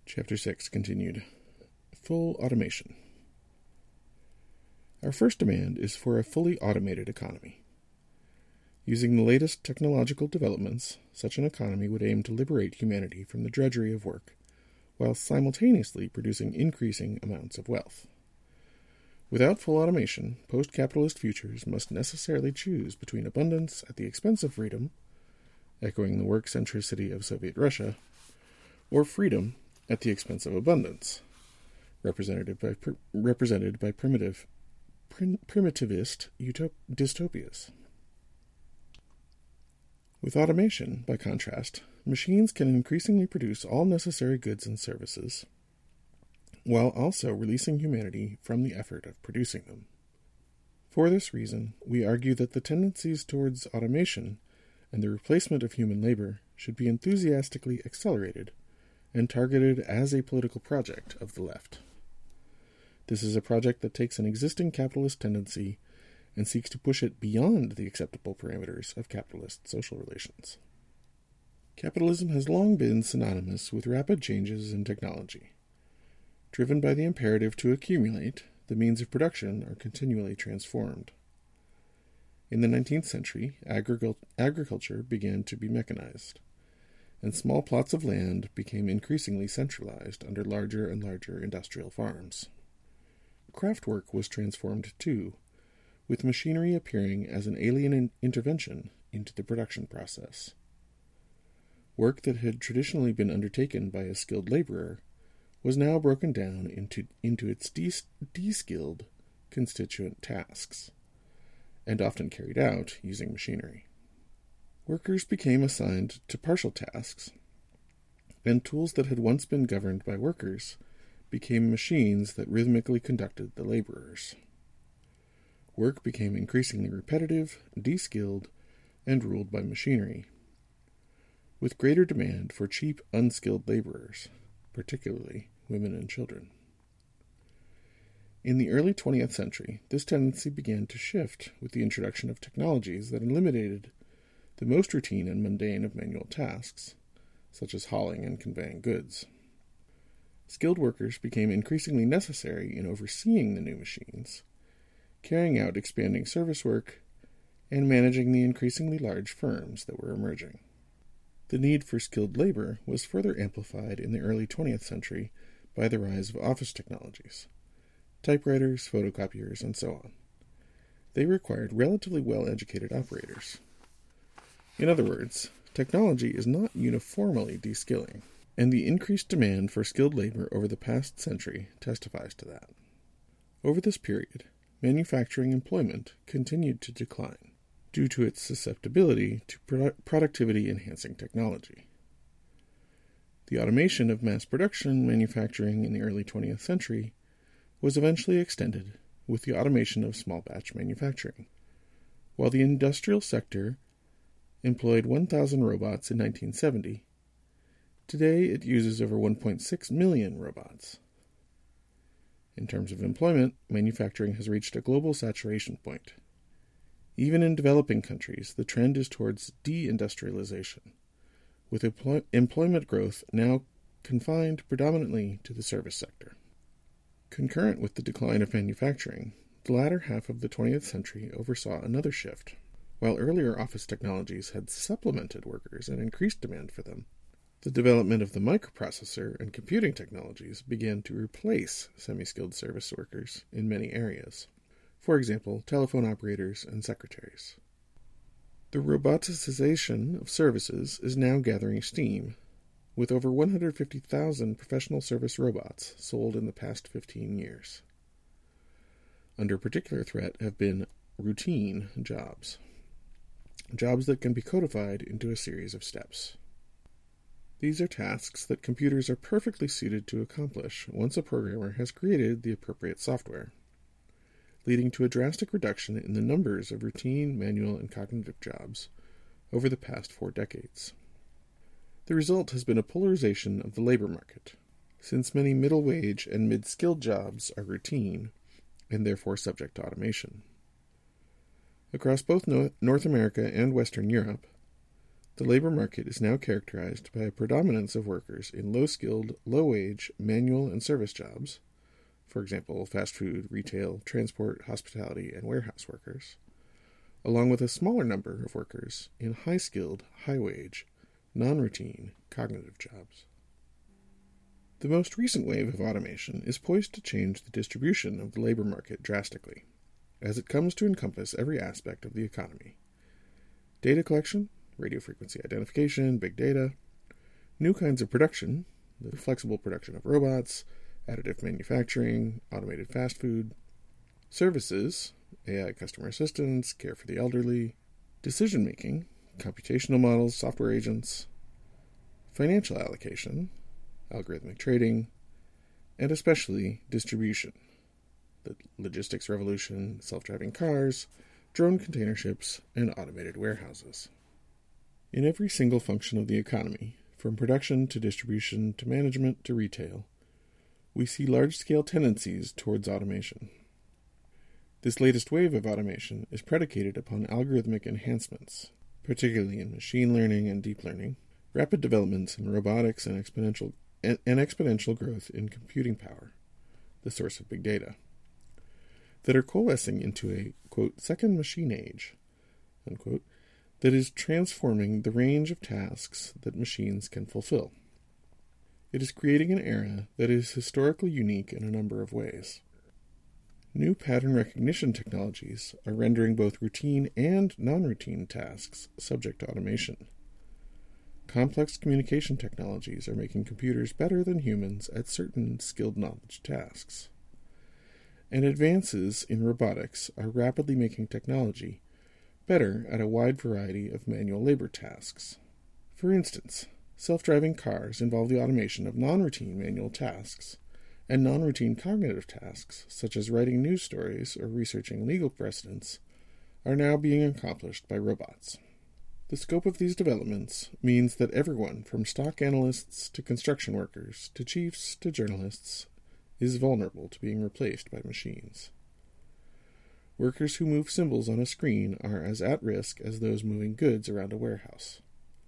Chapter 6 continued. Full automation. Our first demand is for a fully automated economy. Using the latest technological developments, such an economy would aim to liberate humanity from the drudgery of work, while simultaneously producing increasing amounts of wealth. Without full automation, post-capitalist futures must necessarily choose between abundance at the expense of freedom, echoing the work centricity of Soviet Russia, or freedom at the expense of abundance, represented by primitivist dystopias. With automation, by contrast, machines can increasingly produce all necessary goods and services, while also releasing humanity from the effort of producing them. For this reason, we argue that the tendencies towards automation and the replacement of human labor should be enthusiastically accelerated and targeted as a political project of the left. This is a project that takes an existing capitalist tendency and seeks to push it beyond the acceptable parameters of capitalist social relations. Capitalism has long been synonymous with rapid changes in technology. Driven by the imperative to accumulate, the means of production are continually transformed. In the 19th century, agriculture began to be mechanized, and small plots of land became increasingly centralized under larger and larger industrial farms. Craftwork was transformed too, with machinery appearing as an alien intervention into the production process. Work that had traditionally been undertaken by a skilled laborer was now broken down into its de-skilled constituent tasks, and often carried out using machinery. Workers became assigned to partial tasks, and tools that had once been governed by workers became machines that rhythmically conducted the laborers. Work became increasingly repetitive, de-skilled, and ruled by machinery, with greater demand for cheap, unskilled laborers, particularly women and children. In the early 20th century, this tendency began to shift with the introduction of technologies that eliminated the most routine and mundane of manual tasks, such as hauling and conveying goods. Skilled workers became increasingly necessary in overseeing the new machines, carrying out expanding service work, and managing the increasingly large firms that were emerging. The need for skilled labor was further amplified in the early 20th century by the rise of office technologies, typewriters, photocopiers, and so on. They required relatively well-educated operators. In other words, technology is not uniformly de-skilling, and the increased demand for skilled labor over the past century testifies to that. Over this period, manufacturing employment continued to decline, due to its susceptibility to productivity-enhancing technology. The automation of mass production manufacturing in the early 20th century was eventually extended with the automation of small-batch manufacturing. While the industrial sector employed 1,000 robots in 1970, today it uses over 1.6 million robots. In terms of employment, manufacturing has reached a global saturation point. Even in developing countries, the trend is towards de-industrialization, with employment growth now confined predominantly to the service sector. Concurrent with the decline of manufacturing, the latter half of the 20th century oversaw another shift. While earlier office technologies had supplemented workers and increased demand for them, the development of the microprocessor and computing technologies began to replace semi-skilled service workers in many areas. For example, telephone operators and secretaries. The roboticization of services is now gathering steam, with over 150,000 professional service robots sold in the past 15 years. Under particular threat have been routine jobs that can be codified into a series of steps. These are tasks that computers are perfectly suited to accomplish once a programmer has created the appropriate software, leading to a drastic reduction in the numbers of routine, manual, and cognitive jobs over the past 4 decades. The result has been a polarization of the labor market, since many middle-wage and mid-skilled jobs are routine and therefore subject to automation. Across both North America and Western Europe, the labor market is now characterized by a predominance of workers in low-skilled, low-wage, manual and service jobs, for example, fast food, retail, transport, hospitality, and warehouse workers, along with a smaller number of workers in high-skilled, high-wage, non-routine, cognitive jobs. The most recent wave of automation is poised to change the distribution of the labor market drastically, as it comes to encompass every aspect of the economy. Data collection, radio frequency identification, big data, new kinds of production, the flexible production of robots, additive manufacturing, automated fast food, services, AI customer assistance, care for the elderly, decision-making, computational models, software agents, financial allocation, algorithmic trading, and especially distribution, the logistics revolution, self-driving cars, drone container ships, and automated warehouses. In every single function of the economy, from production to distribution to management to retail, we see large-scale tendencies towards automation. This latest wave of automation is predicated upon algorithmic enhancements, particularly in machine learning and deep learning, rapid developments in robotics, and exponential growth in computing power, the source of big data, that are coalescing into a, quote, second machine age, unquote, that is transforming the range of tasks that machines can fulfill. It is creating an era that is historically unique in a number of ways. New pattern recognition technologies are rendering both routine and non-routine tasks subject to automation. Complex communication technologies are making computers better than humans at certain skilled knowledge tasks. And advances in robotics are rapidly making technology better at a wide variety of manual labor tasks. For instance, self-driving cars involve the automation of non-routine manual tasks, and non-routine cognitive tasks, such as writing news stories or researching legal precedents, are now being accomplished by robots. The scope of these developments means that everyone from stock analysts to construction workers to chiefs to journalists is vulnerable to being replaced by machines. Workers who move symbols on a screen are as at risk as those moving goods around a warehouse.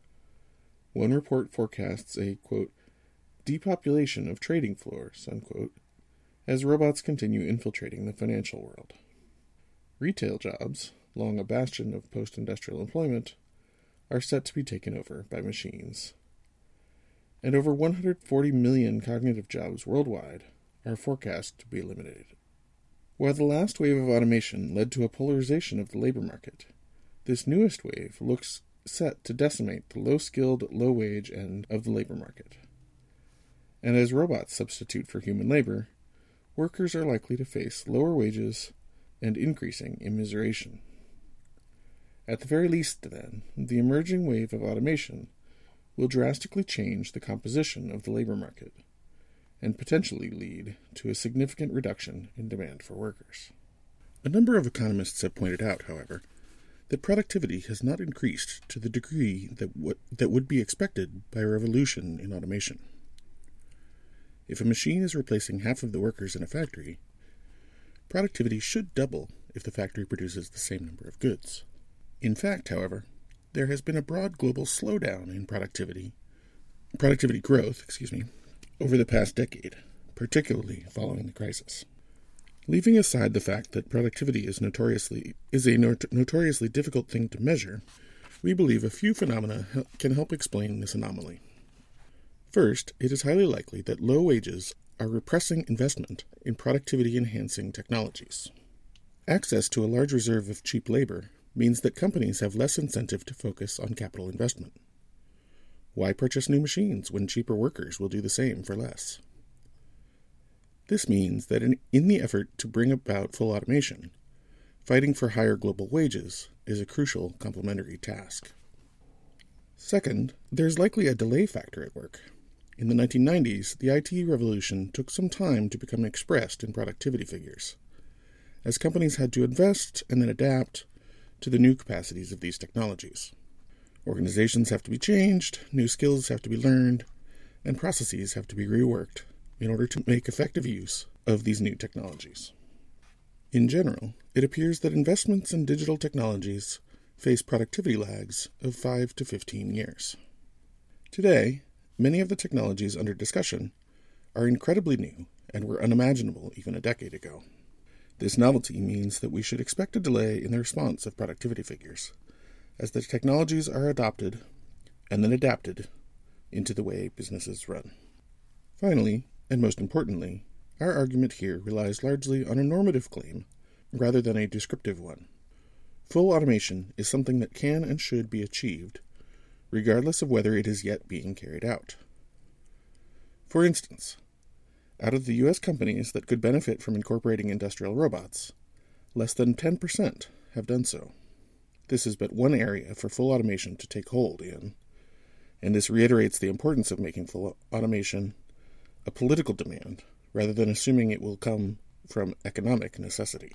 One report forecasts a, quote, depopulation of trading floors, unquote, as robots continue infiltrating the financial world. Retail jobs, long a bastion of post-industrial employment, are set to be taken over by machines. And over 140 million cognitive jobs worldwide are forecast to be eliminated. While the last wave of automation led to a polarization of the labor market, this newest wave looks set to decimate the low-skilled, low-wage end of the labor market. And as robots substitute for human labor, workers are likely to face lower wages and increasing immiseration. At the very least, then, the emerging wave of automation will drastically change the composition of the labor market, and potentially lead to a significant reduction in demand for workers. A number of economists have pointed out, however, that productivity has not increased to the degree that would be expected by a revolution in automation. If a machine is replacing half of the workers in a factory, productivity should double if the factory produces the same number of goods. In fact, however, there has been a broad global slowdown in productivity growth, over the past decade, particularly following the crisis. Leaving aside the fact that productivity is a notoriously difficult thing to measure, we believe a few phenomena can help explain this anomaly. First, it is highly likely that low wages are repressing investment in productivity-enhancing technologies. Access to a large reserve of cheap labor means that companies have less incentive to focus on capital investment. Why purchase new machines when cheaper workers will do the same for less? This means that in the effort to bring about full automation, fighting for higher global wages is a crucial complementary task. Second, there's likely a delay factor at work. In the 1990s, the IT revolution took some time to become expressed in productivity figures, as companies had to invest and then adapt to the new capacities of these technologies. Organizations have to be changed, new skills have to be learned, and processes have to be reworked in order to make effective use of these new technologies. In general, it appears that investments in digital technologies face productivity lags of 5 to 15 years. Today, many of the technologies under discussion are incredibly new and were unimaginable even a decade ago. This novelty means that we should expect a delay in the response of productivity figures, as the technologies are adopted and then adapted into the way businesses run. Finally, and most importantly, our argument here relies largely on a normative claim rather than a descriptive one. Full automation is something that can and should be achieved, regardless of whether it is yet being carried out. For instance, out of the U.S. companies that could benefit from incorporating industrial robots, less than 10% have done so. This is but one area for full automation to take hold in, and this reiterates the importance of making full automation a political demand rather than assuming it will come from economic necessity.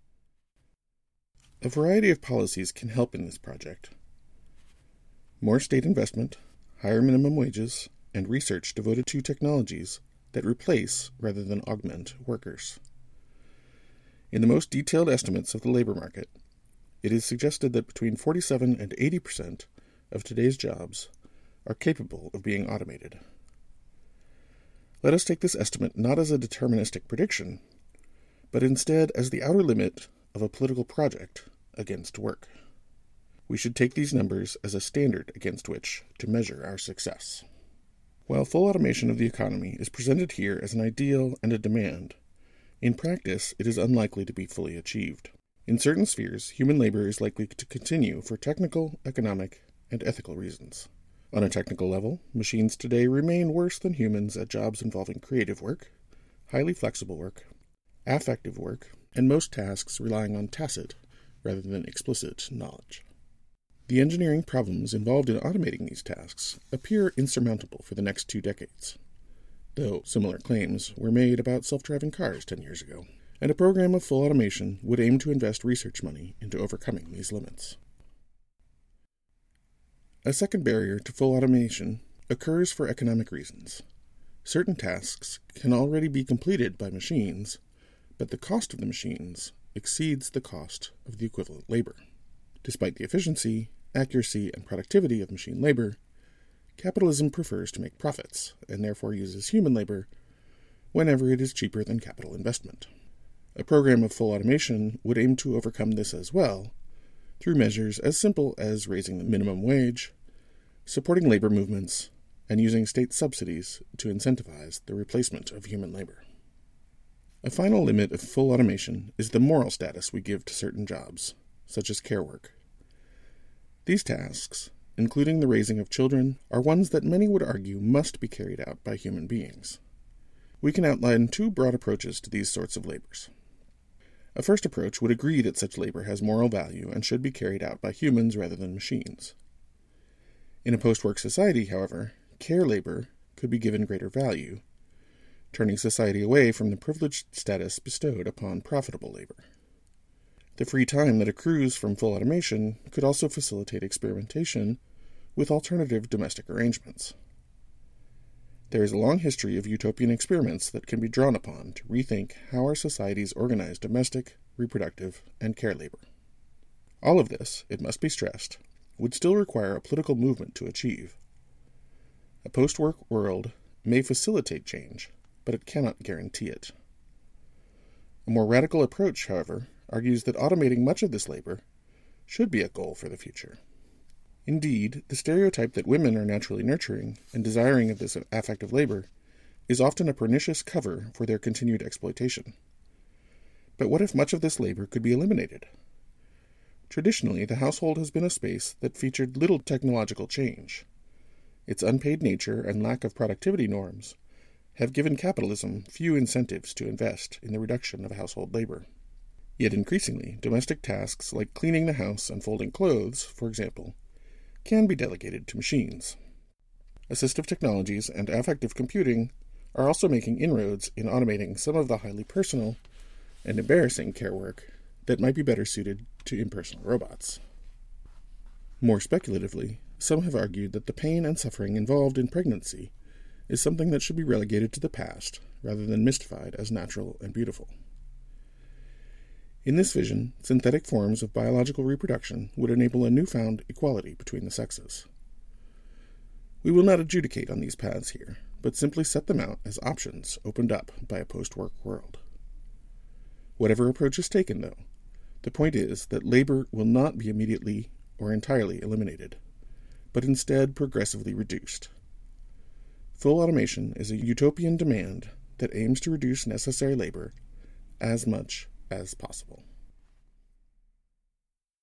A variety of policies can help in this project. More state investment, higher minimum wages, and research devoted to technologies that replace rather than augment workers. In the most detailed estimates of the labor market, it is suggested that between 47 and 80% of today's jobs are capable of being automated. Let us take this estimate not as a deterministic prediction, but instead as the outer limit of a political project against work. We should take these numbers as a standard against which to measure our success. While full automation of the economy is presented here as an ideal and a demand, in practice it is unlikely to be fully achieved. In certain spheres, human labor is likely to continue for technical, economic, and ethical reasons. On a technical level, machines today remain worse than humans at jobs involving creative work, highly flexible work, affective work, and most tasks relying on tacit rather than explicit knowledge. The engineering problems involved in automating these tasks appear insurmountable for the next 2 decades, though similar claims were made about self-driving cars 10 years ago, and a program of full automation would aim to invest research money into overcoming these limits. A second barrier to full automation occurs for economic reasons. Certain tasks can already be completed by machines, but the cost of the machines exceeds the cost of the equivalent labor. Despite the efficiency, accuracy, and productivity of machine labor, capitalism prefers to make profits, and therefore uses human labor whenever it is cheaper than capital investment. A program of full automation would aim to overcome this as well, through measures as simple as raising the minimum wage, supporting labor movements, and using state subsidies to incentivize the replacement of human labor. A final limit of full automation is the moral status we give to certain jobs, such as care work. These tasks, including the raising of children, are ones that many would argue must be carried out by human beings. We can outline 2 broad approaches to these sorts of labors. A first approach would agree that such labor has moral value and should be carried out by humans rather than machines. In a post-work society, however, care labor could be given greater value, turning society away from the privileged status bestowed upon profitable labor. The free time that accrues from full automation could also facilitate experimentation with alternative domestic arrangements. There is a long history of utopian experiments that can be drawn upon to rethink how our societies organize domestic, reproductive, and care labor. All of this, it must be stressed, would still require a political movement to achieve. A post-work world may facilitate change, but it cannot guarantee it. A more radical approach, however, argues that automating much of this labor should be a goal for the future. Indeed, the stereotype that women are naturally nurturing and desiring of this affective labor is often a pernicious cover for their continued exploitation. But what if much of this labor could be eliminated? Traditionally, the household has been a space that featured little technological change. Its unpaid nature and lack of productivity norms have given capitalism few incentives to invest in the reduction of household labor. Yet increasingly, domestic tasks like cleaning the house and folding clothes, for example, can be delegated to machines. Assistive technologies and affective computing are also making inroads in automating some of the highly personal and embarrassing care work that might be better suited to impersonal robots. More speculatively, some have argued that the pain and suffering involved in pregnancy is something that should be relegated to the past rather than mystified as natural and beautiful. In this vision, synthetic forms of biological reproduction would enable a newfound equality between the sexes. We will not adjudicate on these paths here, but simply set them out as options opened up by a post-work world. Whatever approach is taken, though, the point is that labor will not be immediately or entirely eliminated, but instead progressively reduced. Full automation is a utopian demand that aims to reduce necessary labor as much as possible.